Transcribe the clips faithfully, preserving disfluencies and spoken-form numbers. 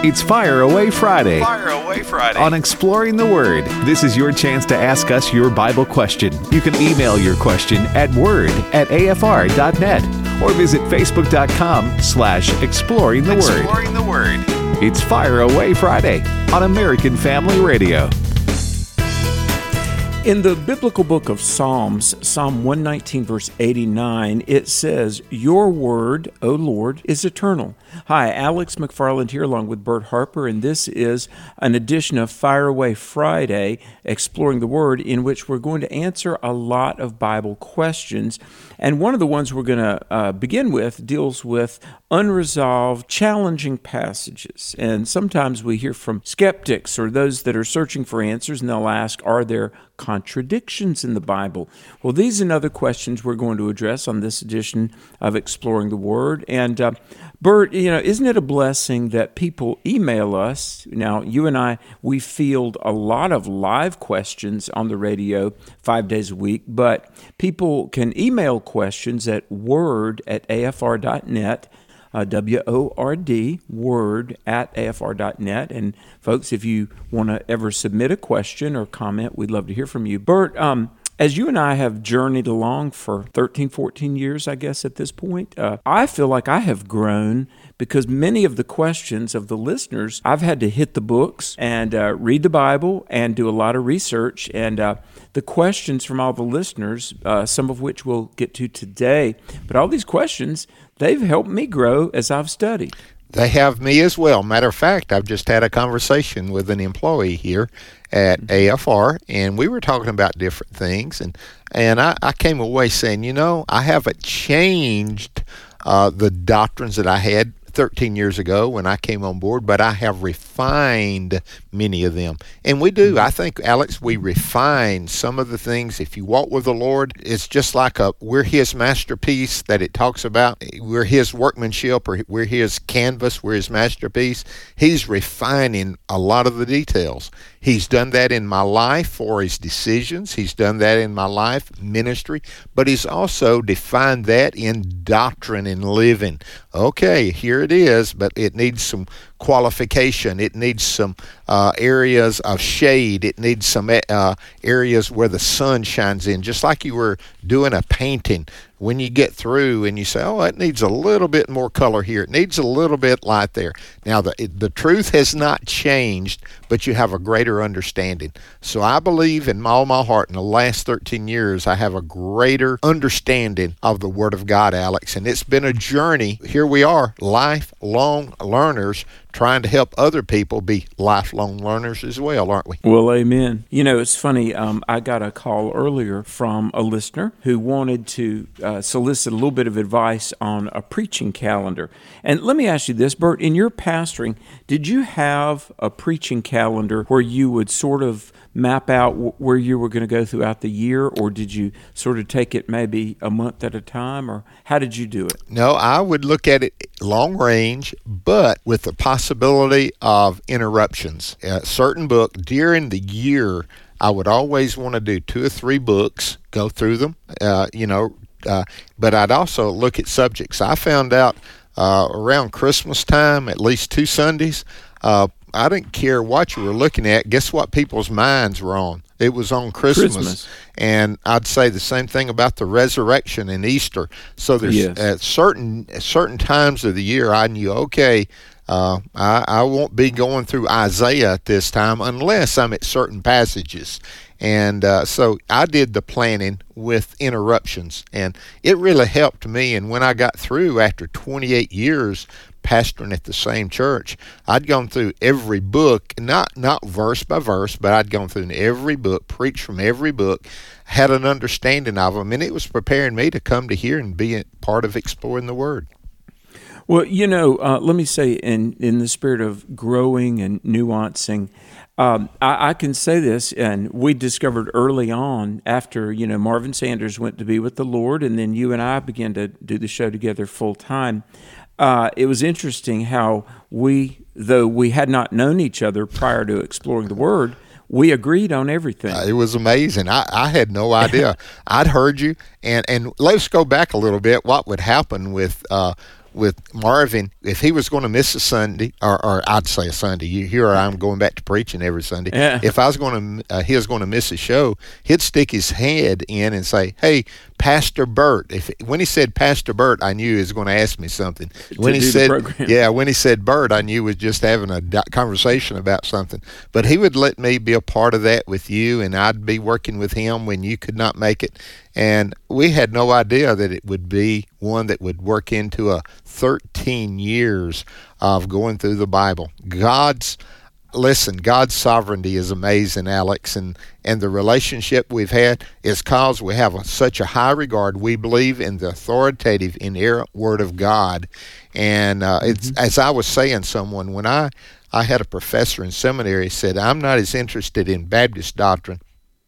It's Fire Away Friday. Fire Away Friday. On Exploring the Word. This is your chance to ask us your Bible question. You can email your question at word at a f r dot net or visit facebook.com slash exploring the word. Exploring the Word. It's Fire Away Friday on American Family Radio. In the biblical book of Psalms, Psalm one nineteen, verse eighty-nine, it says, "Your word, O Lord, is eternal." Hi, Alex McFarland here along with Bert Harper, and this is an edition of Fire Away Friday, Exploring the Word, in which we're going to answer a lot of Bible questions. And one of the ones we're going to uh, begin with deals with unresolved, challenging passages. And sometimes we hear from skeptics or those that are searching for answers, and they'll ask, are there contradictions in the Bible? Well, these and other questions we're going to address on this edition of Exploring the Word. And uh, Bert, you know, isn't it a blessing that people email us? Now, you and I, we field a lot of live questions on the radio five days a week, but people can email questions at word at a f r dot net. Uh, W O R D, word at A F R dot net. And folks, if you want to ever submit a question or comment, we'd love to hear from you. Bert, um, as you and I have journeyed along for thirteen, fourteen years, I guess at this point, uh, I feel like I have grown because many of the questions of the listeners, I've had to hit the books and uh, read the Bible and do a lot of research. And uh, the questions from all the listeners, uh, some of which we'll get to today, but all these questions, they've helped me grow as I've studied. They have me as well. Matter of fact, I've just had a conversation with an employee here at A F R, and we were talking about different things, and and I, I came away saying, you know, I haven't changed uh, the doctrines that I had thirteen years ago when I came on board, but I have refined many of them. And we do. I think, Alex, we refine some of the things. If you walk with the Lord, it's just like a we're His masterpiece that it talks about. We're His workmanship, or we're His canvas, we're His masterpiece. He's refining a lot of the details. He's done that in my life for His decisions. He's done that in my life ministry, but He's also defined that in doctrine and living. Okay, here it is, but it needs some qualification. It needs some uh, areas of shade. It needs some uh, areas where the sun shines in, just like you were doing a painting. When you get through and you say, oh, it needs a little bit more color here. It needs a little bit light there. Now, the the truth has not changed, but you have a greater understanding. So I believe in all my heart in the last thirteen years, I have a greater understanding of the Word of God, Alex. And it's been a journey. Here we are, lifelong learners, trying to help other people be lifelong learners as well, aren't we? Well, amen. You know, it's funny. Um, I got a call earlier from a listener who wanted to uh, solicit a little bit of advice on a preaching calendar. And let me ask you this, Bert, in your pastoring, did you have a preaching calendar where you would sort of map out w- where you were going to go throughout the year, or did you sort of take it maybe a month at a time, or how did you do it? No, I would look at it long range, but with the possibility of interruptions. A certain book during the year, I would always want to do two or three books, go through them, uh, you know, uh, but I'd also look at subjects. I found out uh, around Christmas time, at least two Sundays, uh, I didn't care what you were looking at. Guess what people's minds were on? It was on Christmas. Christmas. And I'd say the same thing about the resurrection and Easter. So there's yes. at certain at certain times of the year, I knew, okay, uh, I, I won't be going through Isaiah at this time unless I'm at certain passages. And uh, so I did the planning with interruptions, and it really helped me. And when I got through after twenty-eight years pastoring at the same church, I'd gone through every book, not not verse by verse, but I'd gone through every book, preached from every book, had an understanding of them, and it was preparing me to come to here and be a part of exploring the Word. Well, you know, uh, let me say, in, in the spirit of growing and nuancing, um, I, I can say this, and we discovered early on after, you know, Marvin Sanders went to be with the Lord, and then you and I began to do the show together full time. Uh, it was interesting how we, though we had not known each other prior to exploring the Word, we agreed on everything. Uh, it was amazing. I, I had no idea. I'd heard you, and, and let's go back a little bit. What would happen with uh, with Marvin, if he was going to miss a Sunday, or, or I'd say a Sunday, you here I'm going back to preaching every Sunday. Yeah. If I was going to, uh, he was going to miss a show, he'd stick his head in and say, "Hey, Pastor Bert." If when he said Pastor Bert, I knew he was going to ask me something. When he do the said, program. yeah, when he said Bert, I knew he was just having a do- conversation about something. But he would let me be a part of that with you, and I'd be working with him when you could not make it. And we had no idea that it would be one that would work into a thirteen years of going through the Bible. God's Listen, God's sovereignty is amazing, Alex, and, and the relationship we've had is because we have a, such a high regard. We believe in the authoritative, inerrant Word of God. And uh, mm-hmm. it's as I was saying, someone, when I, I had a professor in seminary said, I'm not as interested in Baptist doctrine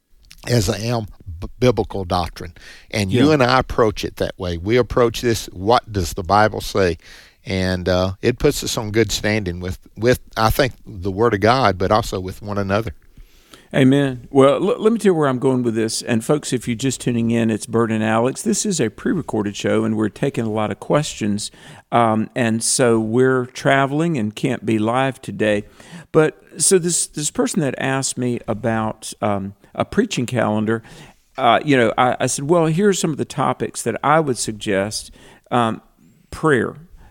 as I am b- biblical doctrine. And yeah. you and I approach it that way. We approach this, what does the Bible say? And uh, it puts us on good standing with, with, I think, the Word of God, but also with one another. Amen. Well, l- let me tell you where I'm going with this. And folks, if you're just tuning in, it's Bert and Alex. This is a pre-recorded show, and we're taking a lot of questions. Um, and so we're traveling and can't be live today. But so this this person that asked me about um, a preaching calendar, uh, you know, I, I said, well, here's some of the topics that I would suggest. Um, prayer.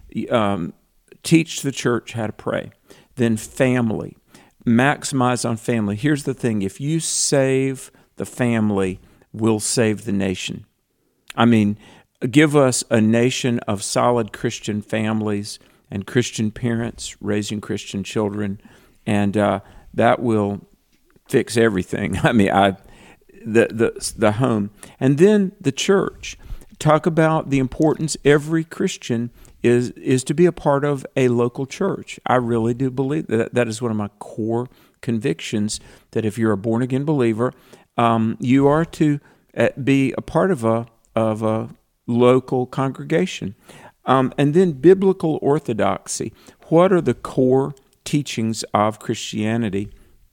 Um, teach the church how to pray. Then family. Maximize on family. Here's the thing. If you save the family, we'll save the nation. I mean, give us a nation of solid Christian families and Christian parents raising Christian children, and uh, that will fix everything. I mean, I the the the home. And then the church. Talk about the importance every Christian is is to be a part of a local church. I really do believe that. That is one of my core convictions, that if you're a born-again believer, um, you are to be a part of a of a local congregation. Um, and then biblical orthodoxy. What are the core teachings of Christianity?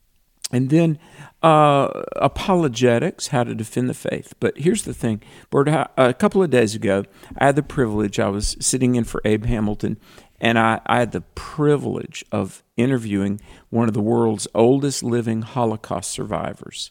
And then uh, apologetics, how to defend the faith. But here's the thing, Bert, a couple of days ago, I had the privilege, I was sitting in for Abe Hamilton, and I, I had the privilege of interviewing one of the world's oldest living Holocaust survivors,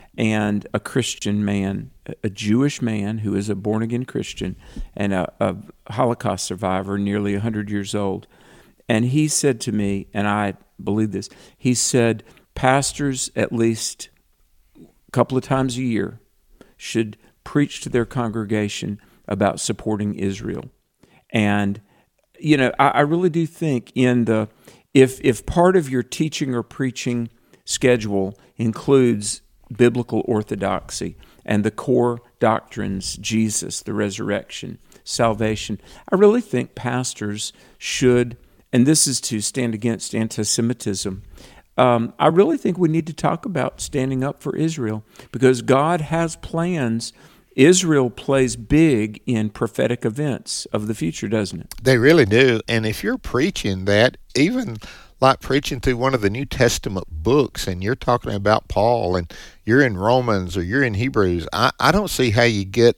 and a Christian man, a Jewish man who is a born-again Christian, and a, a Holocaust survivor, nearly one hundred years old. And he said to me, and I believe this, he said, pastors, at least a couple of times a year, should preach to their congregation about supporting Israel. And, you know, I, I really do think in the, if if part of your teaching or preaching schedule includes biblical orthodoxy and the core doctrines, Jesus, the resurrection, salvation, I really think pastors should, and this is to stand against anti-Semitism, Um, I really think we need to talk about standing up for Israel, because God has plans. Israel plays big in prophetic events of the future, doesn't it? They really do. And if you're preaching that, even like preaching through one of the New Testament books, and you're talking about Paul, and you're in Romans or you're in Hebrews, I, I don't see how you get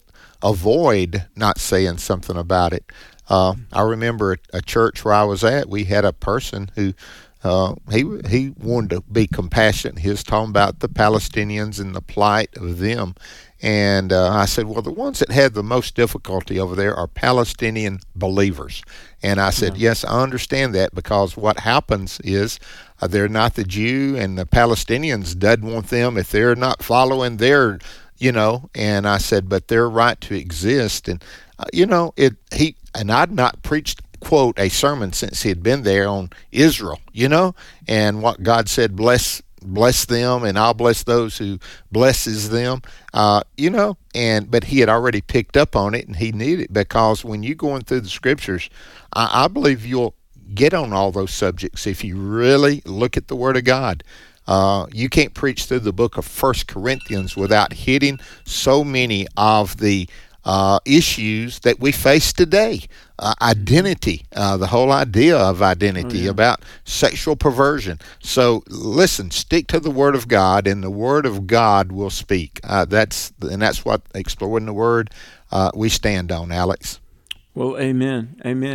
avoid not saying something about it. Uh, I remember a church where I was at, we had a person who Uh, he he wanted to be compassionate. He was talking about the Palestinians and the plight of them. And uh, I said, well, the ones that had the most difficulty over there are Palestinian believers. And I said, yeah. yes, I understand that, because what happens is uh, they're not the Jew, and the Palestinians doesn't want them if they're not following their, you know. And I said, but their right to exist. And, uh, you know, it he and I'd not preached, quote, a sermon since he had been there on Israel, you know, and what God said, bless bless them, and I'll bless those who blesses them, uh, you know, and but he had already picked up on it, and he needed it, because when you're going through the scriptures, I, I believe you'll get on all those subjects if you really look at the Word of God. Uh, you can't preach through the book of First Corinthians without hitting so many of the Uh, issues that we face today. Uh, identity, uh, the whole idea of identity, oh, yeah. about sexual perversion. So listen, stick to the Word of God, and the Word of God will speak. Uh, that's and that's what Exploring the Word uh, we stand on, Alex. Well, amen, amen.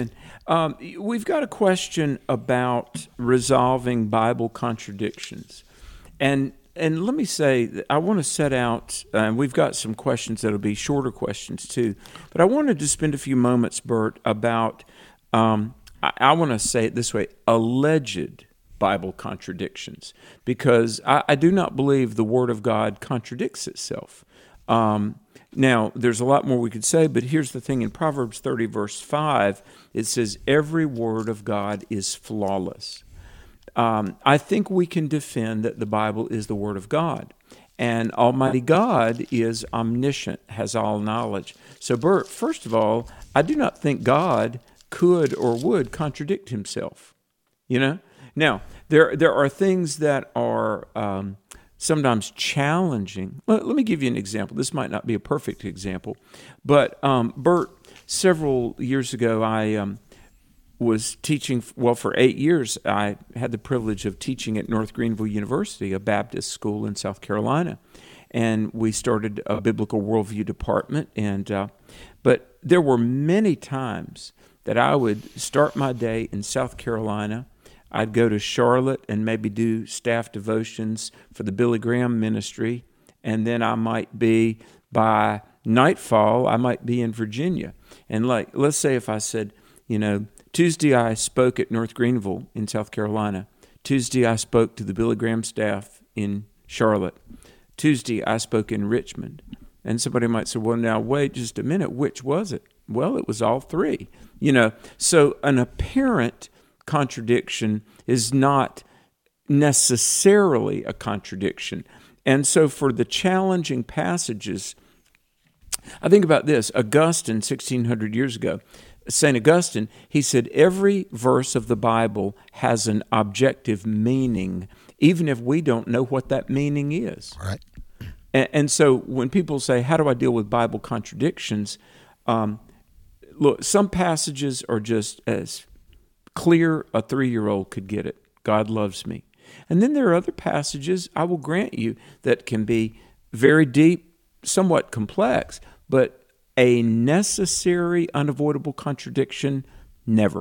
Um, we've got a question about resolving Bible contradictions. And and let me say, that I want to set out, uh, and we've got some questions that'll be shorter questions too, but I wanted to spend a few moments, Bert, about, um, I, I want to say it this way, alleged Bible contradictions, because I, I do not believe the Word of God contradicts itself. Um, now, there's a lot more we could say, but here's the thing. In Proverbs thirty, verse five, it says, every word of God is flawless. Um, I think we can defend that the Bible is the Word of God. And Almighty God is omniscient, has all knowledge. So, Bert, first of all, I do not think God could or would contradict himself. You know? Now, there there are things that are um, sometimes challenging. Let, let me give you an example. This might not be a perfect example, but um, Bert, several years ago, I um, was teaching, well, for eight years, I had the privilege of teaching at North Greenville University, a Baptist school in South Carolina. And we started a biblical worldview department. And uh, but there were many times that I would start my day in South Carolina. I'd go to Charlotte and maybe do staff devotions for the Billy Graham ministry. And then I might be, by nightfall, I might be in Virginia. And like, let's say if I said, you know, Tuesday I spoke at North Greenville in South Carolina. Tuesday I spoke to the Billy Graham staff in Charlotte. Tuesday I spoke in Richmond. And somebody might say, well, now wait just a minute, which was it? Well, it was all three. You know, so an apparent contradiction is not necessarily a contradiction. And so for the challenging passages, I think about this. Augustine, sixteen hundred years ago, Saint Augustine, he said, every verse of the Bible has an objective meaning, even if we don't know what that meaning is. Right. And, and so when people say, how do I deal with Bible contradictions? Um, look, some passages are just as clear a three-year-old could get it. God loves me. And then there are other passages, I will grant you, that can be very deep, somewhat complex, but a necessary, unavoidable contradiction, never.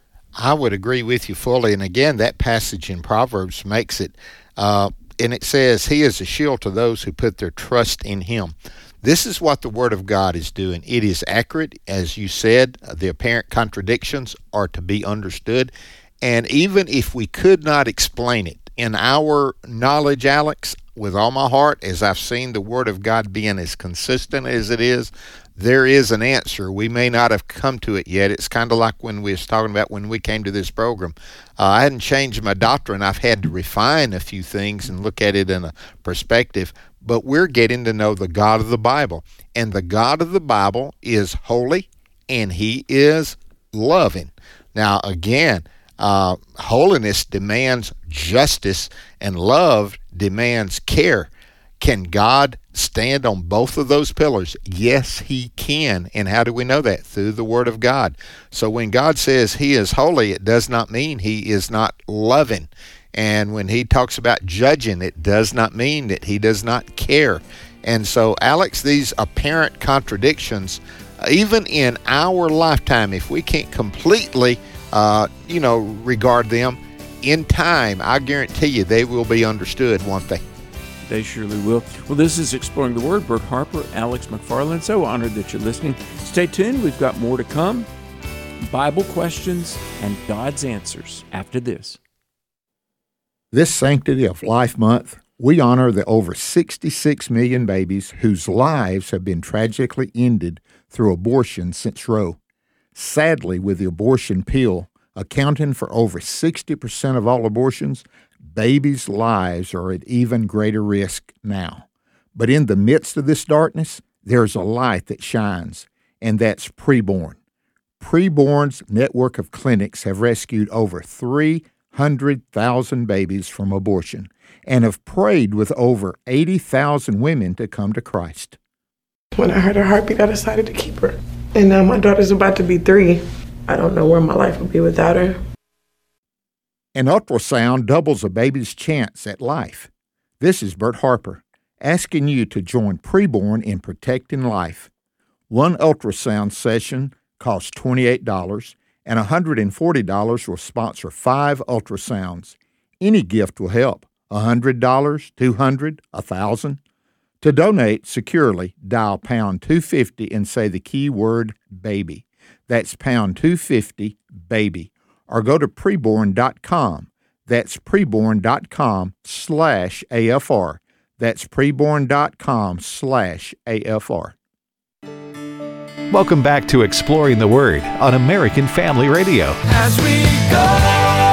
I would agree with you fully. And again, that passage in Proverbs makes it, uh, and it says, he is a shield to those who put their trust in him. This is what the Word of God is doing. It is accurate. As you said, the apparent contradictions are to be understood. And even if we could not explain it in our knowledge, Alex, with all my heart, as I've seen the Word of God being as consistent as it is, there is an answer. We may not have come to it yet. It's kind of like when we was talking about when we came to this program. Uh, I hadn't changed my doctrine. I've had to refine a few things and look at it in a perspective. But we're getting to know the God of the Bible. And the God of the Bible is holy, and he is loving. Now, again, uh, holiness demands justice, and love demands care. Can God stand on both of those pillars? Yes, he can. And how do we know that? Through the Word of God. So when God says he is holy, it does not mean he is not loving. And when he talks about judging, it does not mean that he does not care. And so, Alex, these apparent contradictions, even in our lifetime, if we can't completely, uh, you know, regard them, in time, I guarantee you they will be understood, won't they? They surely will. Well, this is Exploring the Word. Bert Harper, Alex McFarland. So honored that you're listening. Stay tuned. We've got more to come. Bible questions and God's answers after this. This Sanctity of Life Month, we honor the over sixty-six million babies whose lives have been tragically ended through abortion since Roe. Sadly, with the abortion pill accounting for over sixty percent of all abortions, babies' lives are at even greater risk now. But in the midst of this darkness, there's a light that shines, and that's Preborn. Preborn's network of clinics have rescued over three hundred thousand babies from abortion and have prayed with over eighty thousand women to come to Christ. When I heard her heartbeat, I decided to keep her. And now my daughter's about to be three. I don't know where my life would be without her. An ultrasound doubles a baby's chance at life. This is Bert Harper, asking you to join Preborn in protecting life. One ultrasound session costs twenty-eight dollars, and one hundred forty dollars will sponsor five ultrasounds. Any gift will help. one hundred dollars, two hundred dollars, one thousand dollars. To donate securely, dial pound two fifty and say the keyword baby. That's pound two fifty, baby. Or go to preborn dot com. That's preborn dot com slash A F R. That's preborn dot com slash A F R. Welcome back to Exploring the Word on American Family Radio. As we go.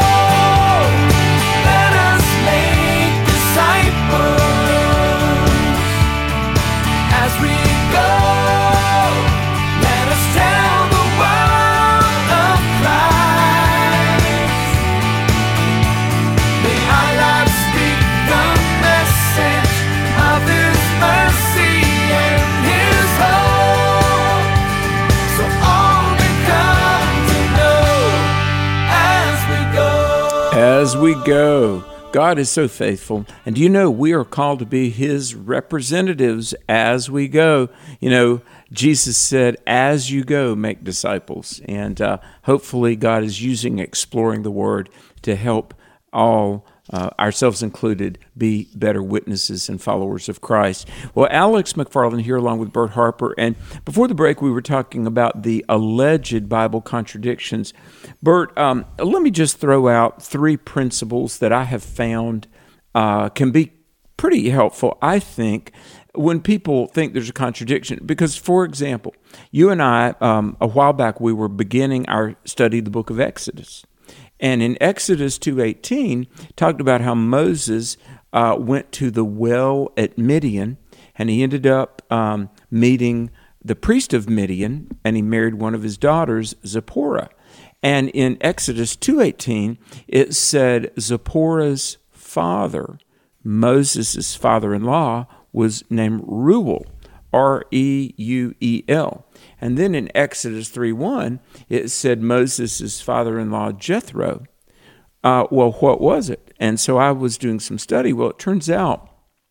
As we go, God is so faithful. And do you know we are called to be His representatives as we go? You know, Jesus said, as you go, make disciples. And uh, hopefully God is using Exploring the Word to help all, uh, ourselves included, be better witnesses and followers of Christ. Well, Alex McFarland here along with Bert Harper. And before the break, we were talking about the alleged Bible contradictions. Bert, um, let me just throw out three principles that I have found uh, can be pretty helpful, I think, when people think there's a contradiction. Because, for example, you and I, um, a while back, we were beginning our study of the book of Exodus. And in Exodus two eighteen, talked about how Moses uh, went to the well at Midian, and he ended up um, meeting the priest of Midian, and he married one of his daughters, Zipporah. And in Exodus two eighteen, it said Zipporah's father, Moses' father-in-law, was named Reuel, R E U E L. And then in Exodus three one, it said Moses' father-in-law, Jethro. Uh, well, what was it? And so I was doing some study. Well, it turns out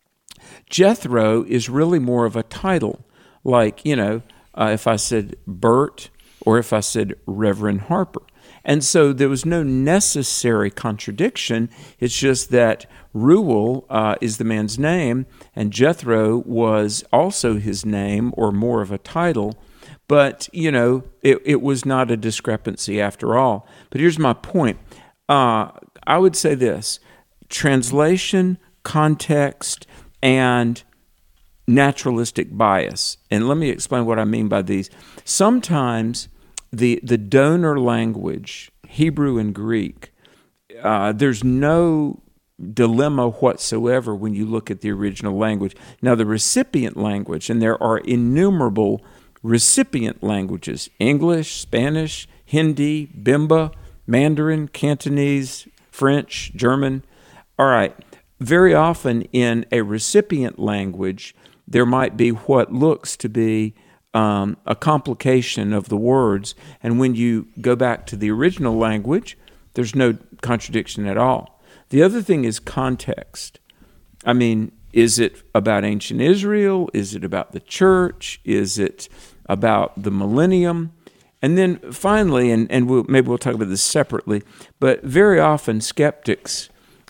Jethro is really more of a title. Like, you know, uh, if I said Bert or if I said Reverend Harper. And so there was no necessary contradiction. It's just that Reuel uh, is the man's name, and Jethro was also his name, or more of a title. But, you know, it, it was not a discrepancy after all. But here's my point. Uh, I would say this: translation, context, and naturalistic bias. And let me explain what I mean by these. Sometimes the the donor language, Hebrew and Greek, uh, there's no dilemma whatsoever when you look at the original language. Now, the recipient language, and there are innumerable recipient languages: English, Spanish, Hindi, Bimba, Mandarin, Cantonese, French, German. All right. Very often in a recipient language, there might be what looks to be um, a complication of the words. And when you go back to the original language, there's no contradiction at all. The other thing is context. I mean, is it about ancient Israel? Is it about the church? Is it about the millennium? And then finally, and, and we'll, maybe we'll talk about this separately, but very often skeptics,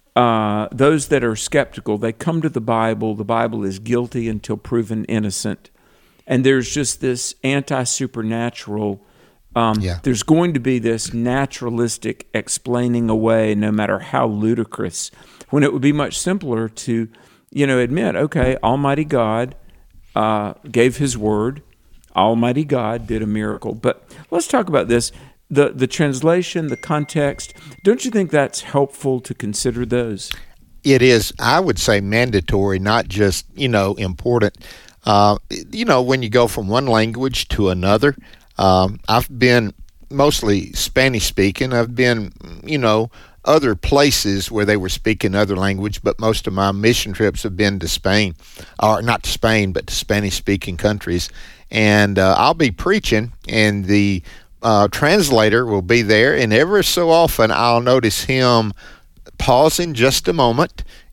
uh, those that are skeptical, they come to the Bible. The Bible is guilty until proven innocent. And there's just this anti-supernatural, um, Yeah. there's going to be this naturalistic explaining away, no matter how ludicrous, when it would be much simpler to, you know, admit, okay, Almighty God uh, gave His word. Almighty God did a miracle. But let's talk about this. The the translation, the context. Don't you think that's helpful to consider those? It is, I would say, mandatory, not just, you know, important. Uh, you know, when you go from one language to another, um, I've been mostly Spanish-speaking. I've been, you know, other places where they were speaking other language, but most of my mission trips have been to Spain, or not to Spain, but to Spanish-speaking countries. And uh, I'll be preaching, and the uh, translator will be there, and ever so often I'll notice him pausing just a moment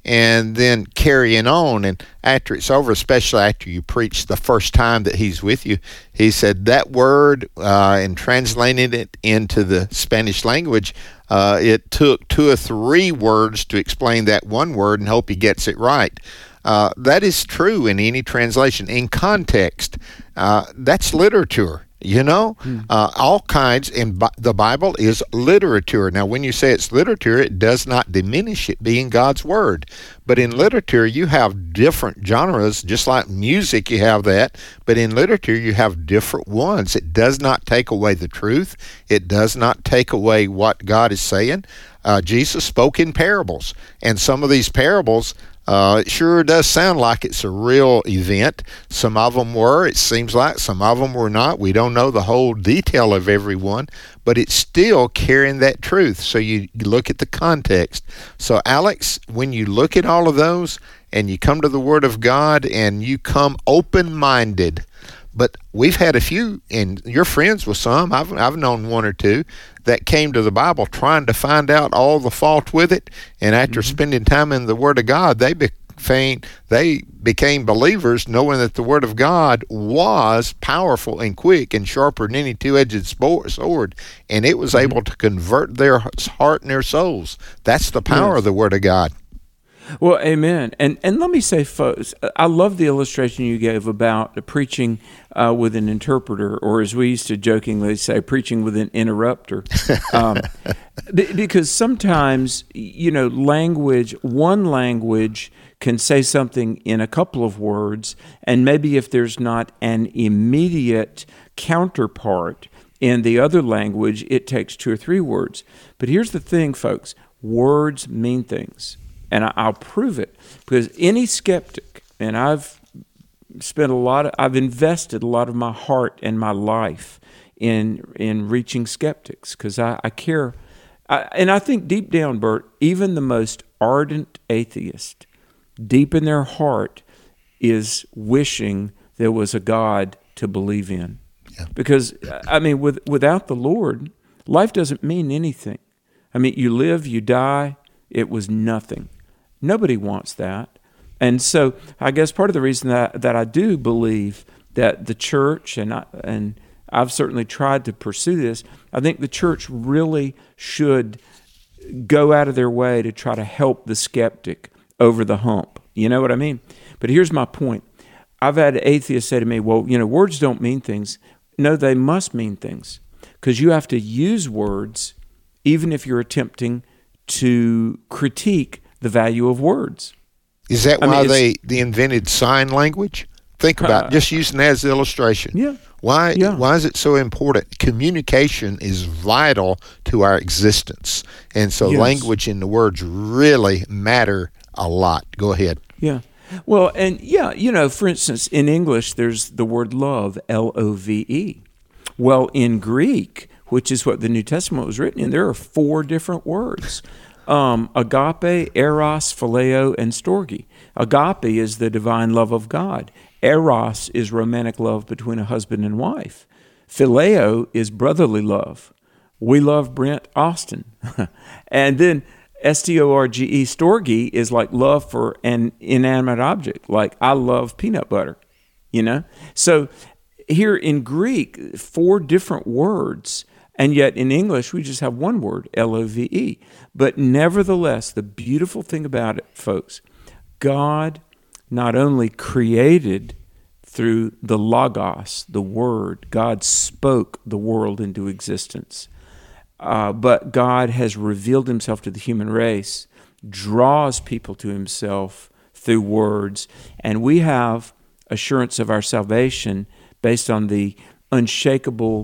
and then carrying on. And after it's over, especially after you preach the first time that he's with you, he said that word, uh, and translating it into the Spanish language, uh, it took two or three words to explain that one word, and hope he gets it right. Uh, that is true in any translation. In context, uh, that's literature. You know, hmm. uh, all kinds, and bi- the Bible is literature. Now, when you say it's literature, it does not diminish it being God's Word. But in literature, you have different genres, just like music, you have that. But in literature, you have different ones. It does not take away the truth. It does not take away what God is saying. Uh, Jesus spoke in parables, and some of these parables, Uh, it sure does sound like it's a real event. Some of them were, it seems like. Some of them were not. We don't know the whole detail of every one, but it's still carrying that truth. So you, you look at the context. So, Alex, when you look at all of those and you come to the Word of God and you come open-minded, but we've had a few, and you're friends with some, I've, I've known one or two, that came to the Bible trying to find out all the fault with it, and after mm-hmm. spending time in the Word of God, they became, they became believers knowing that the Word of God was powerful and quick and sharper than any two-edged sword, and it was mm-hmm. able to convert their heart and their souls. That's the power yes. of the Word of God. Well, amen. And and let me say, folks, I love the illustration you gave about preaching uh, with an interpreter, or as we used to jokingly say, preaching with an interrupter. Um, b- because sometimes, you know, language, one language can say something in a couple of words, and maybe if there's not an immediate counterpart in the other language, it takes two or three words. But here's the thing, folks, words mean things. And I'll prove it, because any skeptic, and I've spent a lot of, I've invested a lot of my heart and my life in in reaching skeptics, because I, I care. I, and I think deep down, Bert, even the most ardent atheist, deep in their heart, is wishing there was a God to believe in. Yeah. Because, I mean, with, without the Lord, life doesn't mean anything. I mean, you live, you die, it was nothing. Nobody wants that. And so I guess part of the reason that, that I do believe that the church, and I, and I've certainly tried to pursue this, I think the church really should go out of their way to try to help the skeptic over the hump. You know what I mean? But here's my point. I've had atheists say to me, well, you know, words don't mean things. No, they must mean things, because you have to use words even if you're attempting to critique the value of words. Is that I why mean, they, they invented sign language? Think about uh, it, just using that as the illustration. Yeah. Why yeah. why is it so important? Communication is vital to our existence. And so yes. language and the words really matter a lot. Go ahead. Yeah. Well, and yeah, you know, for instance, in English, there's the word love, L O V E. Well, in Greek, which is what the New Testament was written in, there are four different words. Um, agape, eros, phileo, and storge. Agape is the divine love of God. Eros is romantic love between a husband and wife. Phileo is brotherly love. We love Brent Austin. And then S T O R G E, storge, is like love for an inanimate object, like I love peanut butter, you know? So here in Greek, four different words. And yet in English, we just have one word, L O V E. But nevertheless, the beautiful thing about it, folks, God not only created through the Logos, the Word, God spoke the world into existence, uh, but God has revealed himself to the human race, draws people to himself through words, and we have assurance of our salvation based on the unshakable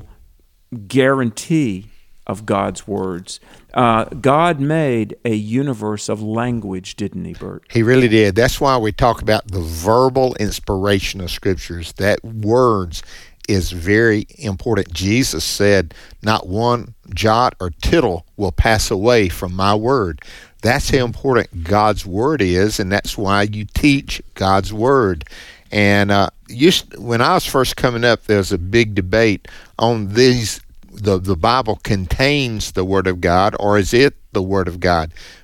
guarantee of God's words. Uh, God made a universe of language, didn't he, Bert? He really did. That's why we talk about the verbal inspiration of Scriptures, that words is very important. Jesus said, not one jot or tittle will pass away from my word. That's how important God's word is, and that's why you teach God's word. And uh, used, when I was first coming up, there was a big debate on these, the, the Bible contains the Word of God, or is it the Word of God?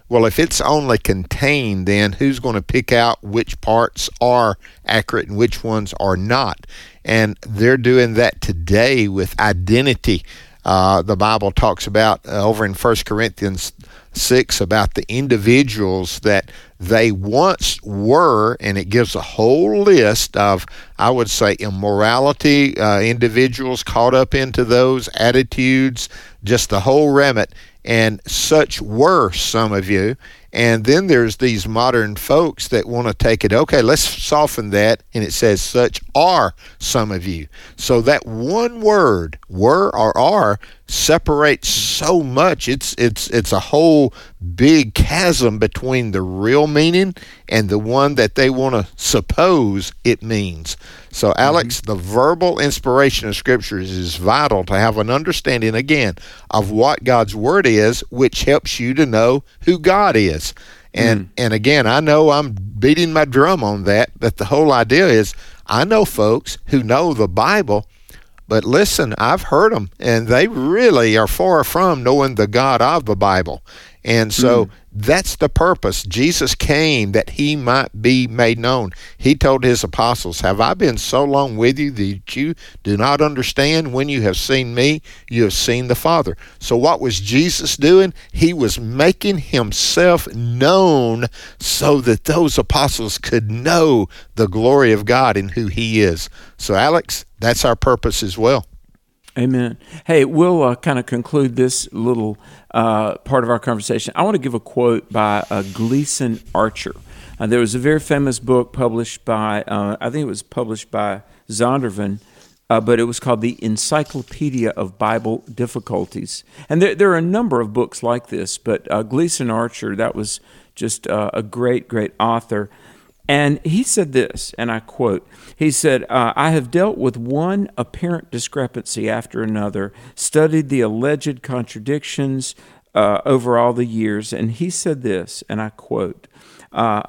Well, if it's only contained, then who's going to pick out which parts are accurate and which ones are not? And they're doing that today with identity. Uh, the Bible talks about uh, over in First Corinthians six about the individuals that they once were, and it gives a whole list of, I would say, immorality, uh, individuals caught up into those attitudes, just the whole remit. And such were some of you. And then there's these modern folks that want to take it, okay, let's soften that, and it says such are some of you. So that one word, were or are, separates so much. It's it's it's a whole big chasm between the real meaning and the one that they want to suppose it means. So, Alex, mm-hmm. the verbal inspiration of Scriptures is vital to have an understanding, again, of what God's Word is, which helps you to know who God is. And mm. and again, I know I'm beating my drum on that, but the whole idea is I know folks who know the Bible, but listen, I've heard them, and they really are far from knowing the God of the Bible. And so mm. that's the purpose. Jesus came that he might be made known. He told his apostles, have I been so long with you that you do not understand? When you have seen me, you have seen the Father. So what was Jesus doing? He was making himself known so that those apostles could know the glory of God and who he is. So, Alex, that's our purpose as well. Amen. Hey, we'll uh, kind of conclude this little uh, part of our conversation. I want to give a quote by uh, Gleason Archer. Uh, there was a very famous book published by, uh, I think it was published by Zondervan, uh, but it was called The Encyclopedia of Bible Difficulties. And there, there are a number of books like this, but uh, Gleason Archer, that was just uh, a great, great author. And he said this, and I quote, he said, uh, I have dealt with one apparent discrepancy after another, studied the alleged contradictions uh, over all the years, and he said this, and I quote, uh,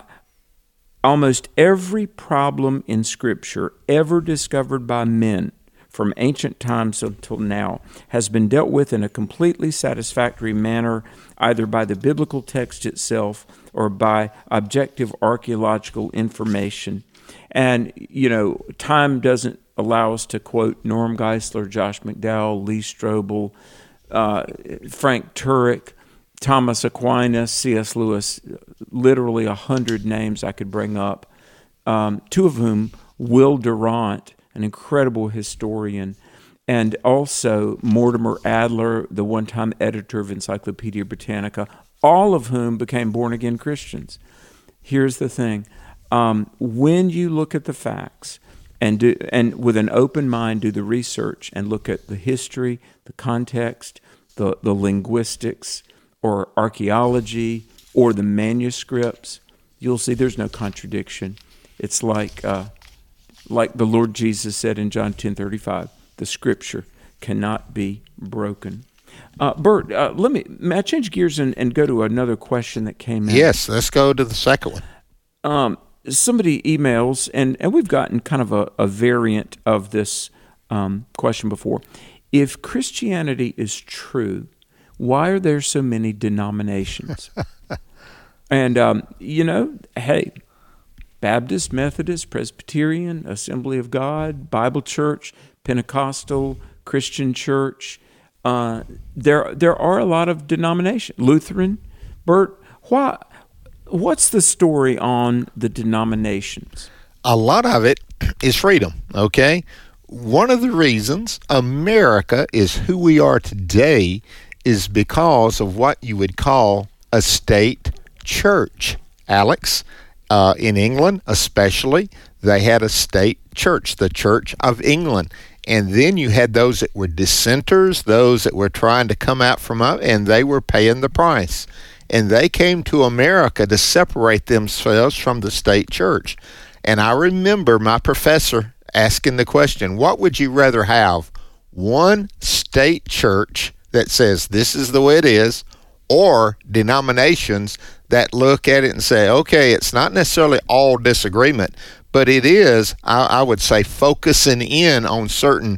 almost every problem in Scripture ever discovered by men from ancient times until now has been dealt with in a completely satisfactory manner, either by the biblical text itself or by objective archaeological information. And, you know, time doesn't allow us to quote Norm Geisler, Josh McDowell, Lee Strobel, uh, Frank Turek, Thomas Aquinas, C S Lewis, literally a hundred names I could bring up, um, two of whom, Will Durant, an incredible historian, and also Mortimer Adler, the one-time editor of Encyclopedia Britannica, all of whom became born-again Christians. Here's the thing. Um, when you look at the facts and do, and with an open mind do the research and look at the history, the context, the, the linguistics, or archaeology, or the manuscripts, you'll see there's no contradiction. It's like... Uh, Like the Lord Jesus said in John ten thirty-five, the Scripture cannot be broken. Uh, Bert, uh, let me, may I change gears and, and go to another question that came in? Yes, let's go to the second one. Um, somebody emails, and, and we've gotten kind of a, a variant of this um, question before. If Christianity is true, why are there so many denominations? and, um, you know, hey... Baptist, Methodist, Presbyterian, Assembly of God, Bible Church, Pentecostal, Christian Church. Uh, there, there are a lot of denominations. Lutheran. Bert, why? What's the story on the denominations? A lot of it is freedom, okay? One of the reasons America is who we are today is because of what you would call a state church, Alex. Uh, in England especially, they had a state church, the Church of England. And then you had those that were dissenters, those that were trying to come out from up, and they were paying the price. And they came to America to separate themselves from the state church. And I remember my professor asking the question, what would you rather have? One state church that says this is the way it is, or denominations that look at it and say, okay, it's not necessarily all disagreement, but it is, I, I would say, focusing in on certain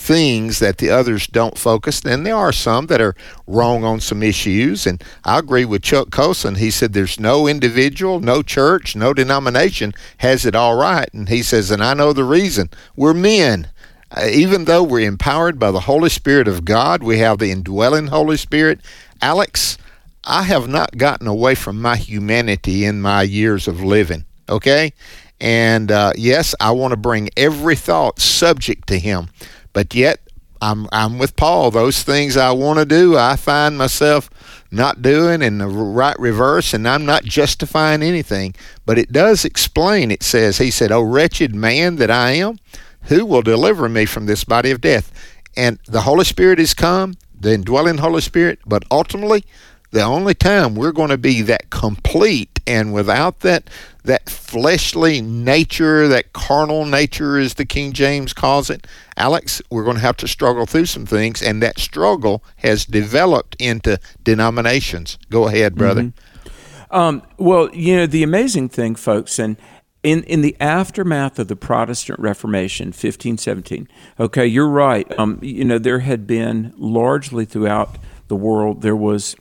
things that the others don't focus. And there are some that are wrong on some issues. And I agree with Chuck Colson. He said there's no individual, no church, no denomination has it all right. And he says, and I know the reason. We're men. Uh, even though we're empowered by the Holy Spirit of God, we have the indwelling Holy Spirit. Alex, I have not gotten away from my humanity in my years of living, okay? And uh, yes, I want to bring every thought subject to Him. But yet, I'm I'm with Paul. Those things I want to do, I find myself not doing in the right reverse, and I'm not justifying anything. But it does explain, it says, he said, "O wretched man that I am, who will deliver me from this body of death?" And the Holy Spirit has come, the indwelling Holy Spirit, but ultimately, the only time we're going to be that complete and without that that fleshly nature, that carnal nature as the King James calls it, Alex, we're going to have to struggle through some things, and that struggle has developed into denominations. Go ahead, brother. Mm-hmm. Um, well, you know, the amazing thing, folks, and in, in the aftermath of the Protestant Reformation, fifteen seventeen, okay, you're right. Um, you know, there had been largely throughout the world, there was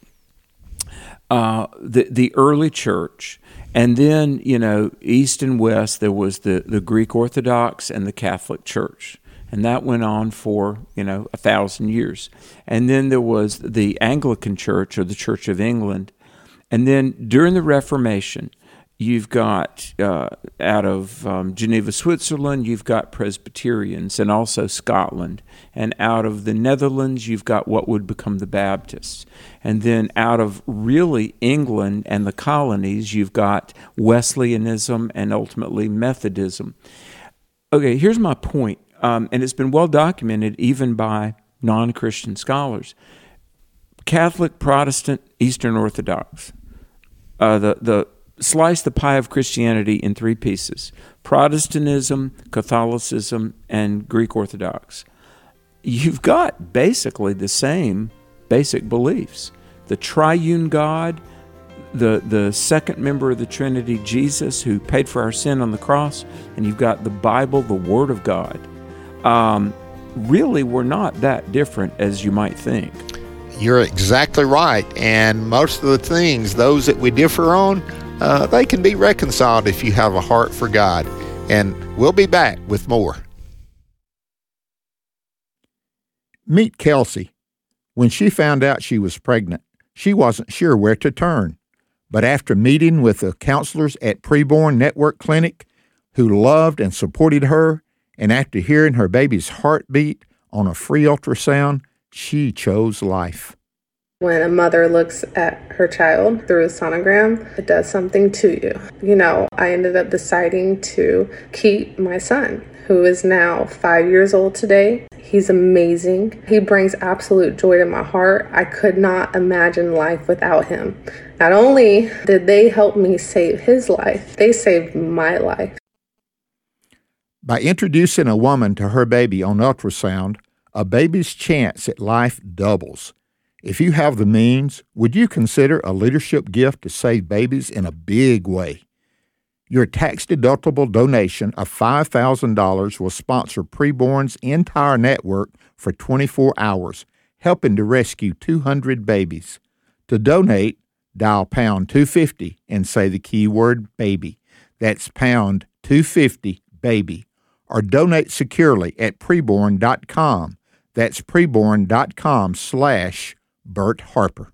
Uh, the the early church, and then, you know, east and west, there was the, the Greek Orthodox and the Catholic Church, and that went on for, you know, a thousand years. And then there was the Anglican Church, or the Church of England, and then during the Reformation, you've got, uh, out of um, Geneva, Switzerland, you've got Presbyterians, and also Scotland. And out of the Netherlands, you've got what would become the Baptists. And then out of really England and the colonies, you've got Wesleyanism and ultimately Methodism. Okay, here's my point, um, and it's been well documented even by non-Christian scholars. Catholic, Protestant, Eastern Orthodox. Uh, the the Slice the pie of Christianity in three pieces: Protestantism, Catholicism, and Greek Orthodox. You've got basically the same basic beliefs. The triune God, the, the second member of the Trinity, Jesus, who paid for our sin on the cross, and you've got the Bible, the Word of God. Um, really, we're not that different as you might think. You're exactly right. And most of the things, those that we differ on, Uh, they can be reconciled if you have a heart for God. And we'll be back with more. Meet Kelsey. When she found out she was pregnant, she wasn't sure where to turn. But after meeting with the counselors at Preborn Network Clinic, who loved and supported her, and after hearing her baby's heartbeat on a free ultrasound, she chose life. When a mother looks at her child through a sonogram, it does something to you. You know, I ended up deciding to keep my son, who is now five years old today. He's amazing. He brings absolute joy to my heart. I could not imagine life without him. Not only did they help me save his life, they saved my life. By introducing a woman to her baby on ultrasound, a baby's chance at life doubles. If you have the means, would you consider a leadership gift to save babies in a big way? Your tax-deductible donation of five thousand dollars will sponsor Preborn's entire network for twenty-four hours, helping to rescue two hundred babies. To donate, dial pound two fifty and say the keyword baby. That's pound two fifty, baby. Or donate securely at preborn dot com. That's preborn dot com slash Bert Harper.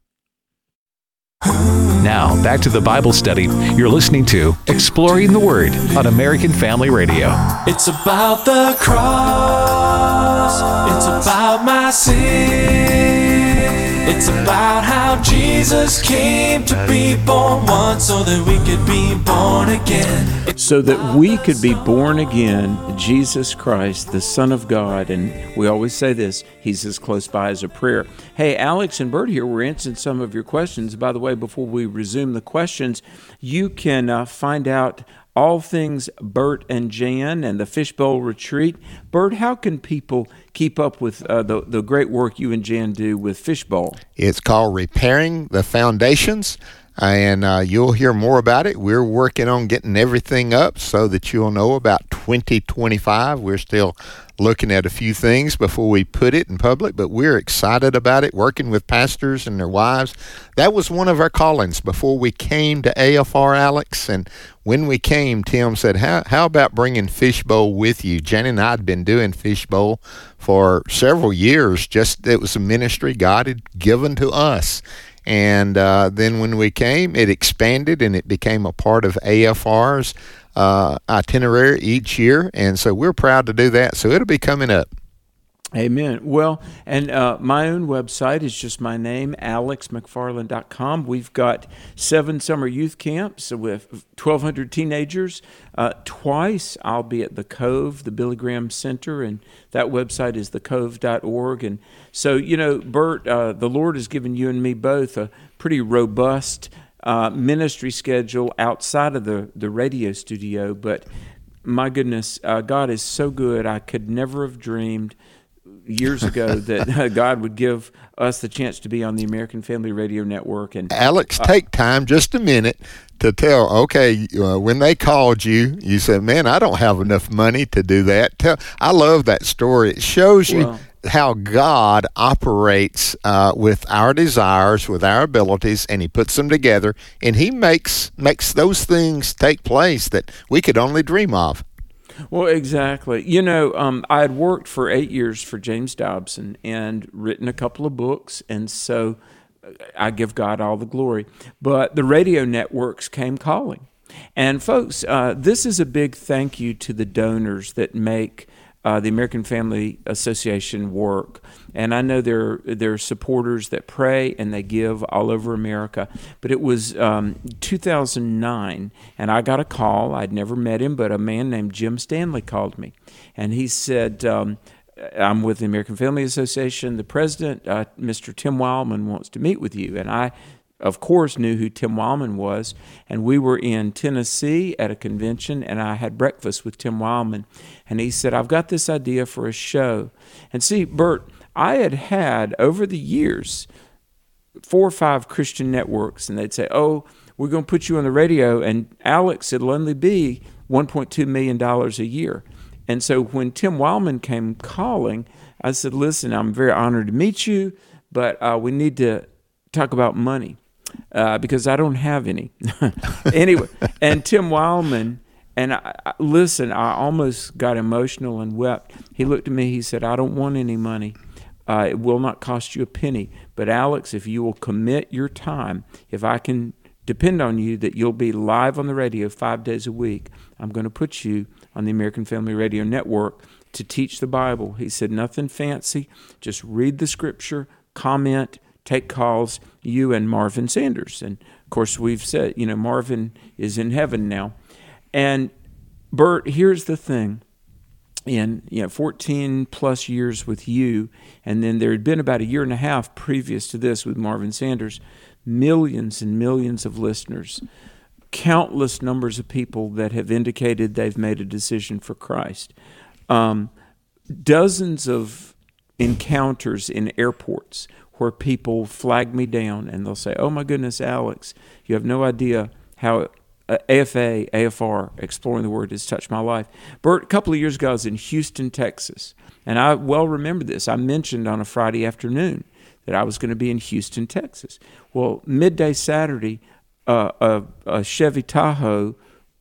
Now, back to the Bible study. You're listening to Exploring the Word on American Family Radio. It's about the cross. It's about my sin. It's about how Jesus came to be born once so that we could be born again. So that we could be born again, Jesus Christ, the Son of God. And we always say this, He's as close by as a prayer. Hey, Alex and Bert here, we're answering some of your questions. By the way, before we resume the questions, you can uh, find out all things Bert and Jan and the Fishbowl Retreat. Bert, how can people keep up with uh, the, the great work you and Jan do with Fishbowl? It's called Repairing the Foundations, and uh, you'll hear more about it. We're working on getting everything up so that you'll know about twenty twenty-five. We're still looking at a few things before we put it in public, but we're excited about it, working with pastors and their wives. That was one of our callings before we came to A F R, Alex. And when we came, Tim said, how, how about bringing Fishbowl with you? Jenny and I had been doing Fishbowl for several years. Just it was a ministry God had given to us. And uh, then when we came, it expanded and it became a part of A F R's uh, itinerary each year. And so we're proud to do that. So it'll be coming up. Amen. Well, and uh, my own website is just my name, alex mcfarland dot com. We've got seven summer youth camps with twelve hundred teenagers. Uh, twice I'll be at the Cove, the Billy Graham Center, and that website is the cove dot org. And so, you know, Bert, uh, the Lord has given you and me both a pretty robust uh, ministry schedule outside of the, the radio studio. But my goodness, uh, God is so good. I could never have dreamed years ago that uh, God would give us the chance to be on the American Family Radio Network. And Alex, uh, take time, just a minute, to tell, okay, uh, when they called you, you said, man, I don't have enough money to do that. Tell, I love that story. It shows you well, how God operates uh, with our desires, with our abilities, and he puts them together, and he makes makes those things take place that we could only dream of. Well, exactly. You know, um, I had worked for eight years for James Dobson and written a couple of books, and so I give God all the glory. But the radio networks came calling. And folks, uh, this is a big thank you to the donors that make Uh, the American Family Association work. And I know there, there are supporters that pray and they give all over America. But it was um, two thousand nine, and I got a call. I'd never met him, but a man named Jim Stanley called me. And he said, um, I'm with the American Family Association. The president, uh, Mister Tim Wildman, wants to meet with you. And I, of course, knew who Tim Wildman was, and we were in Tennessee at a convention, and I had breakfast with Tim Wildman, and he said, I've got this idea for a show. And see, Bert, I had had, over the years, four or five Christian networks, and they'd say, oh, we're going to put you on the radio, and Alex, it'll only be one point two million dollars a year. And so when Tim Wildman came calling, I said, listen, I'm very honored to meet you, but uh, we need to talk about money. Uh, because I don't have any. Anyway, and Tim Wildman, and I, I, listen, I almost got emotional and wept. He looked at me, he said, I don't want any money. Uh, it will not cost you a penny. But Alex, if you will commit your time, if I can depend on you that you'll be live on the radio five days a week, I'm going to put you on the American Family Radio Network to teach the Bible. He said, nothing fancy, just read the scripture, comment, take calls, you and Marvin Sanders. And, of course, we've said, you know, Marvin is in heaven now. And, Bert, here's the thing. In, you know, fourteen-plus years with you, and then there had been about a year and a half previous to this with Marvin Sanders, millions and millions of listeners, countless numbers of people that have indicated they've made a decision for Christ, um, dozens of encounters in airports where people flag me down and they'll say, oh my goodness, Alex, you have no idea how A F A, A F R, Exploring the Word, has touched my life. Bert, a couple of years ago, I was in Houston, Texas, and I well remember this. I mentioned on a Friday afternoon that I was going to be in Houston, Texas. Well, midday Saturday, uh, a, a Chevy Tahoe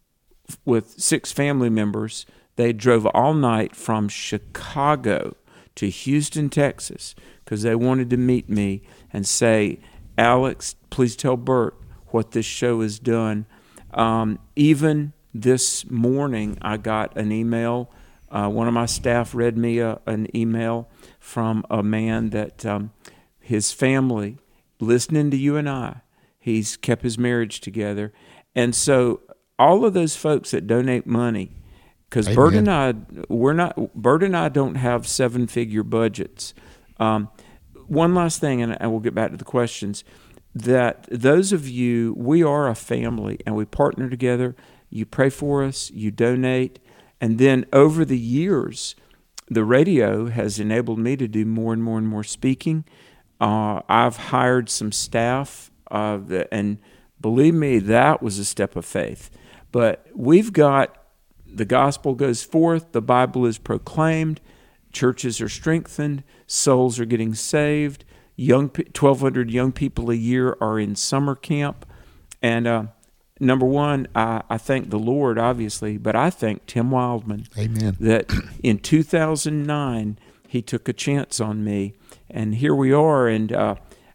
with six family members, they drove all night from Chicago to Houston, Texas, because they wanted to meet me and say, Alex, please tell Bert what this show has done. Um, even this morning, I got an email. Uh, one of my staff read me a, an email from a man that um, his family, listening to you and I, he's kept his marriage together. And so all of those folks that donate money, because Bert and I, we're not, Bert and I don't have seven-figure budgets. Um, one last thing, and I will get back to the questions, that those of you, we are a family, and we partner together. You pray for us, you donate, and then over the years, the radio has enabled me to do more and more and more speaking. Uh, I've hired some staff, uh, that, and believe me, that was a step of faith. But we've got the gospel goes forth, the Bible is proclaimed, churches are strengthened, souls are getting saved, young twelve hundred young people a year are in summer camp. And uh, number one, I, I thank the Lord, obviously, but I thank Tim Wildman. Amen. That in two thousand nine, he took a chance on me, and here we are. And uh,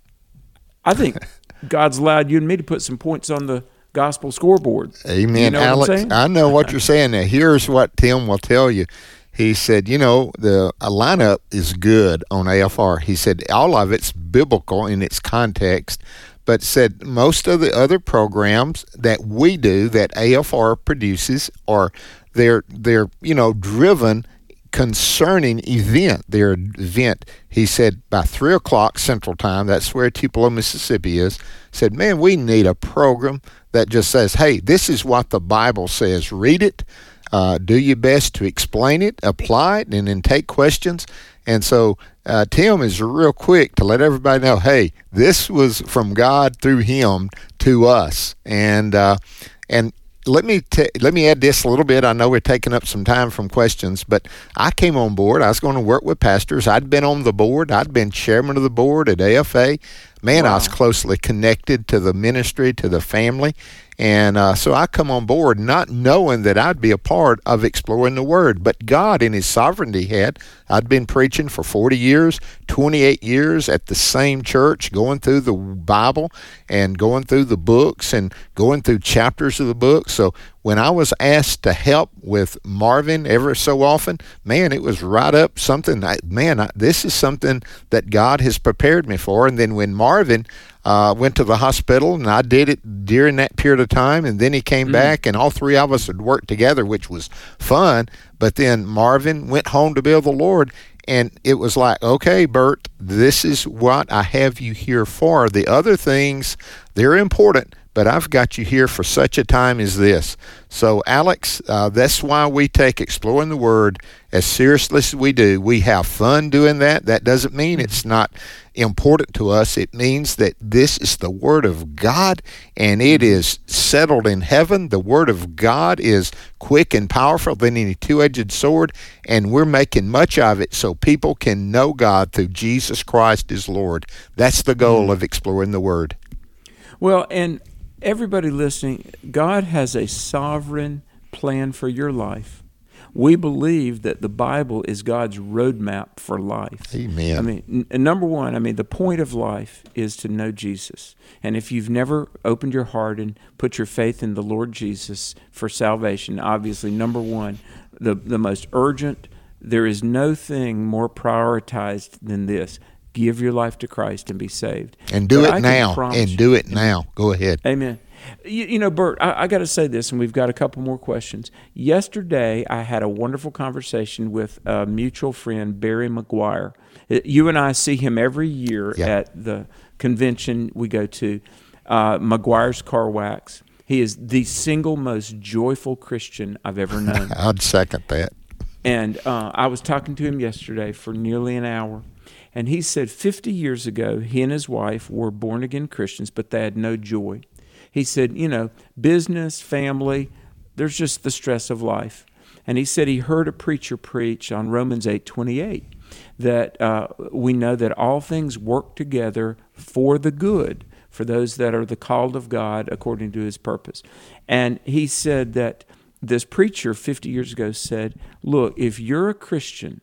I think God's allowed you and me to put some points on the gospel scoreboard. Amen. You know Alex, I know what you're saying. Now, here's what Tim will tell you. He said, you know, the a lineup is good on A F R. He said all of it's biblical in its context, but said most of the other programs that we do, that A F R produces, are they're they're you know driven concerning event. Their event, he said, by three o'clock Central Time, that's where Tupelo, Mississippi is, said, man, we need a program that just says, hey, this is what the Bible says. Read it. Uh, do your best to explain it, apply it, and then take questions. And so uh, Tim is real quick to let everybody know, hey, this was from God through him to us. And uh, and let me t- let me add this a little bit. I know we're taking up some time from questions, but I came on board. I was going to work with pastors. I'd been on the board. I'd been chairman of the board at A F A. Man, wow. I was closely connected to the ministry, to the family. And uh, so I come on board not knowing that I'd be a part of exploring the Word. But God in His sovereignty had. I'd been preaching for forty years, twenty-eight years at the same church, going through the Bible and going through the books and going through chapters of the book. So when I was asked to help with Marvin ever so often, man, it was right up something. I, man, I, this is something that God has prepared me for. And then when Marvin uh, went to the hospital, and I did it during that period of time, and then he came mm-hmm. back, and all three of us had worked together, which was fun. But then Marvin went home to be with the Lord, and it was like, okay, Bert, this is what I have you here for. The other things, they're important, but I've got you here for such a time as this. So, Alex, uh, that's why we take Exploring the Word as seriously as we do. We have fun doing that. That doesn't mean it's not important to us. It means that this is the Word of God, and it is settled in heaven. The Word of God is quick and powerful than any two-edged sword, and we're making much of it so people can know God through Jesus Christ as Lord. That's the goal of Exploring the Word. Well, and everybody listening, God has a sovereign plan for your life. We believe that the Bible is God's roadmap for life. Amen. I mean, n- number one, I mean, the point of life is to know Jesus. And if you've never opened your heart and put your faith in the Lord Jesus for salvation, obviously, number one, the, the most urgent, there is no thing more prioritized than this. Give your life to Christ and be saved. And do but it now. And do it now. Go ahead. Amen. You, you know, Bert, I, I got to say this, and we've got a couple more questions. Yesterday, I had a wonderful conversation with a mutual friend, Barry McGuire. You and I see him every year yeah. at the convention we go to, uh, McGuire's Car Wax. He is the single most joyful Christian I've ever known. I'd second that. And uh, I was talking to him yesterday for nearly an hour. And he said fifty years ago, he and his wife were born-again Christians, but they had no joy. He said, you know, business, family, there's just the stress of life. And he said he heard a preacher preach on Romans eight twenty-eight, that uh, we know that all things work together for the good, for those that are the called of God according to His purpose. And he said that this preacher fifty years ago said, look, if you're a Christian,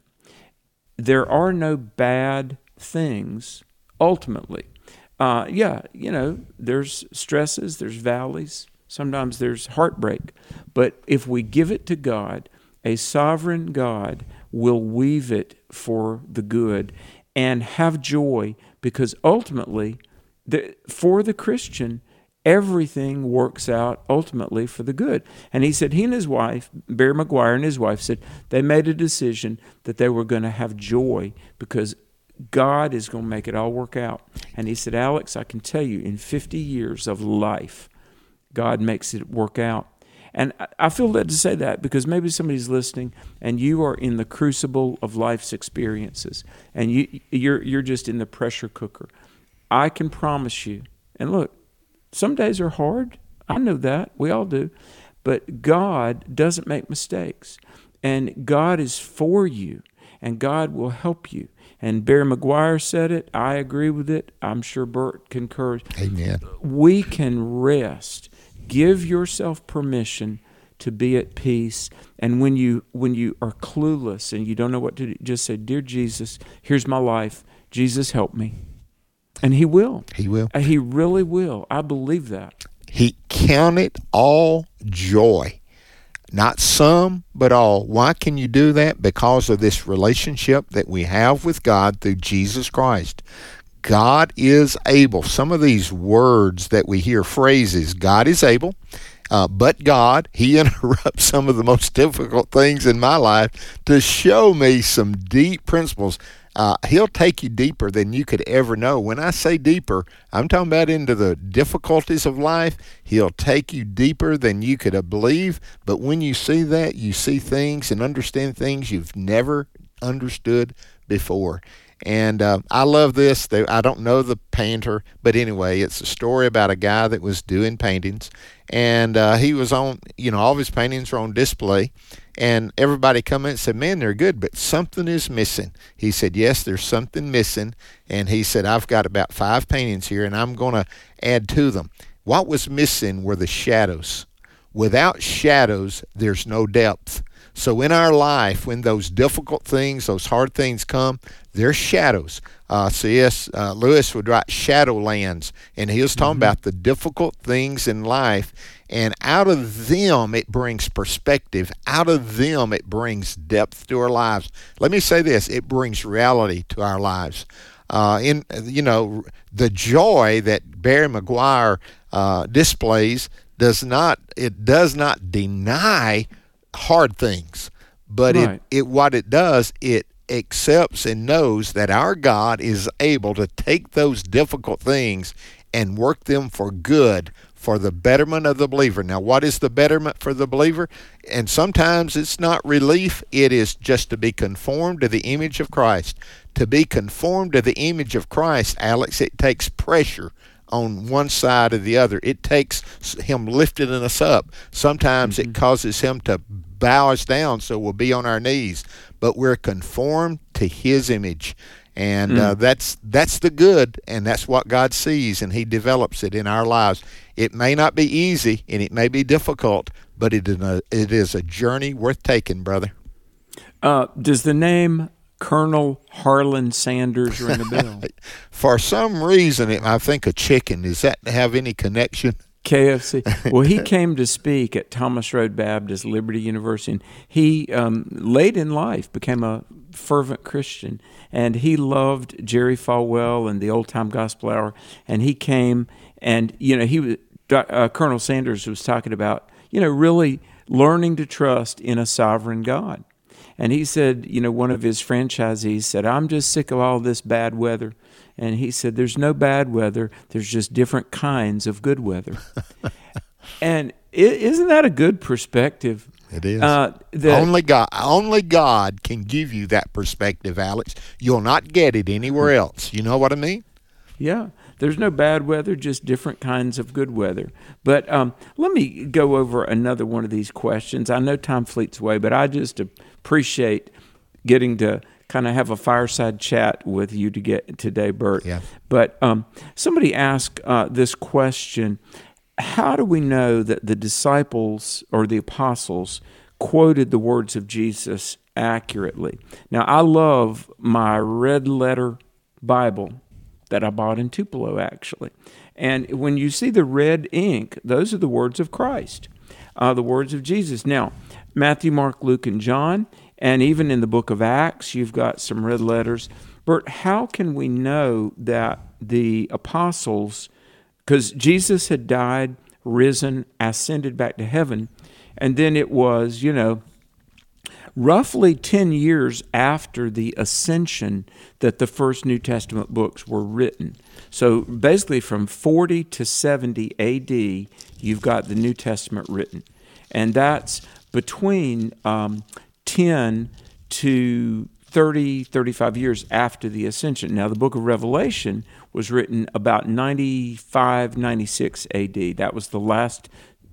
there are no bad things ultimately. Uh, yeah, you know, there's stresses, there's valleys, sometimes there's heartbreak. But if we give it to God, a sovereign God will weave it for the good and have joy, because ultimately, the, for the Christian, everything works out ultimately for the good. And he said he and his wife, Barry McGuire and his wife, said they made a decision that they were going to have joy because God is going to make it all work out. And he said, Alex, I can tell you, in fifty years of life, God makes it work out. And I feel led to say that because maybe somebody's listening and you are in the crucible of life's experiences and you, you're, you're just in the pressure cooker. I can promise you, and look, some days are hard. I know that. We all do. But God doesn't make mistakes. And God is for you, and God will help you. And Barry McGuire said it. I agree with it. I'm sure Bert concurs. Amen. We can rest. Give yourself permission to be at peace. And when you when you are clueless and you don't know what to do, just say, "Dear Jesus, here's my life. Jesus, help me." And he will. He will. He really will. I believe that. He counted all joy. Not some, but all. Why can you do that? Because of this relationship that we have with God through Jesus Christ. God is able. Some of these words that we hear, phrases, God is able, uh, but God, he interrupts some of the most difficult things in my life to show me some deep principles. Uh, he'll take you deeper than you could ever know. When I say deeper, I'm talking about into the difficulties of life. He'll take you deeper than you could believe. But when you see that, you see things and understand things you've never understood before. And uh, I love this. I don't know the painter, but anyway, it's a story about a guy that was doing paintings. And uh, he was on, you know, all of his paintings were on display. And everybody come in and said, "Man, they're good, but something is missing." He said, "Yes, there's something missing." And he said, "I've got about five paintings here, and I'm going to add to them." What was missing were the shadows. Without shadows, there's no depth. So in our life, when those difficult things, those hard things come, there's shadows. Uh, C S. Uh, Lewis would write Shadowlands, and he was talking mm-hmm. about the difficult things in life, and out of them it brings perspective. Out of them it brings depth to our lives. Let me say this, it brings reality to our lives. Uh, in you know, the joy that Barry McGuire uh, displays does not, it does not deny hard things, but right. it, it what it does, it accepts and knows that our God is able to take those difficult things and work them for good, for the betterment of the believer. Now, what is the betterment for the believer? And sometimes it's not relief, it is just to be conformed to the image of Christ. To be conformed to the image of Christ, Alex, it takes pressure on one side or the other. It takes him lifting us up. Sometimes mm-hmm. it causes him to bow us down so we'll be on our knees. But we're conformed to his image. And mm. uh, that's that's the good, and that's what God sees, and he develops it in our lives. It may not be easy, and it may be difficult, but it is a, it is a journey worth taking, brother. Uh, does the name Colonel Harlan Sanders ring a bell? For some reason, it, I think a chicken. Does that have any connection? K F C. Well, he came to speak at Thomas Road Baptist, Liberty University, and he, um, late in life, became a fervent Christian, and he loved Jerry Falwell and the Old Time Gospel Hour, and he came, and, you know, he was, uh, Colonel Sanders was talking about, you know, really learning to trust in a sovereign God. And he said, you know, one of his franchisees said, "I'm just sick of all this bad weather." And he said, "There's no bad weather. There's just different kinds of good weather." And isn't that a good perspective? It is. Uh, that, only God, only God can give you that perspective, Alex. You'll not get it anywhere else. You know what I mean? Yeah. There's no bad weather, just different kinds of good weather. But um, let me go over another one of these questions. I know time fleets away, but I just appreciate getting to kind of have a fireside chat with you to get today, Bert. Yeah. But um, somebody asked uh, this question: how do we know that the disciples or the apostles quoted the words of Jesus accurately? Now, I love my red letter Bible that I bought in Tupelo, actually. And when you see the red ink, those are the words of Christ, uh, the words of Jesus. Now, Matthew, Mark, Luke, and John, and even in the book of Acts, you've got some red letters. Bert, how can we know that the apostles, because Jesus had died, risen, ascended back to heaven, and then it was, you know, roughly ten years after the ascension that the first New Testament books were written. So basically from forty to seventy A D, you've got the New Testament written. And that's between um, ten to thirty, thirty-five years after the ascension. Now, the book of Revelation was written about ninety-five, ninety-six A D. That was the last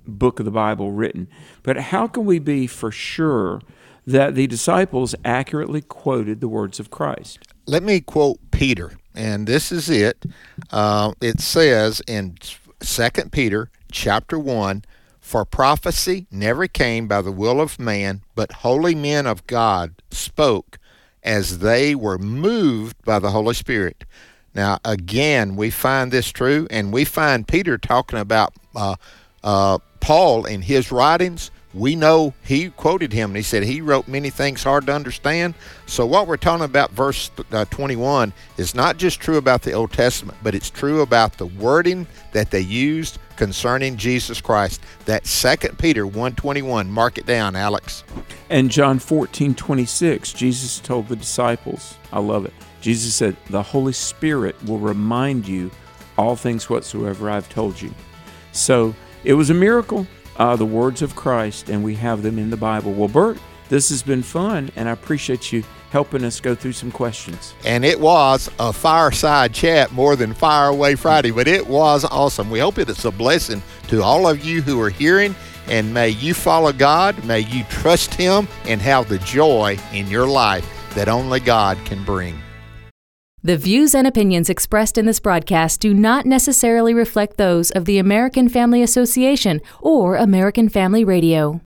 book of the Bible written. But how can we be for sure that the disciples accurately quoted the words of Christ? Let me quote Peter, and this is it. Uh, it says in Second Peter chapter one, "For prophecy never came by the will of man, but holy men of God spoke as they were moved by the Holy Spirit." Now, again, we find this true, and we find Peter talking about uh, uh, Paul in his writings. We know he quoted him, and he said he wrote many things hard to understand. So what we're talking about, verse uh, twenty-one, is not just true about the Old Testament, but it's true about the wording that they used concerning Jesus Christ. That's Second Peter one twenty-one. Mark it down, Alex. And John fourteen twenty-six, Jesus told the disciples, I love it, Jesus said, "The Holy Spirit will remind you all things whatsoever I've told you." So it was a miracle. Uh, the words of Christ, and we have them in the Bible. Well, Bert, this has been fun, and I appreciate you helping us go through some questions. And it was a fireside chat more than Fire Away Friday, but it was awesome. We hope it's a blessing to all of you who are hearing, and may you follow God, may you trust Him, and have the joy in your life that only God can bring. The views and opinions expressed in this broadcast do not necessarily reflect those of the American Family Association or American Family Radio.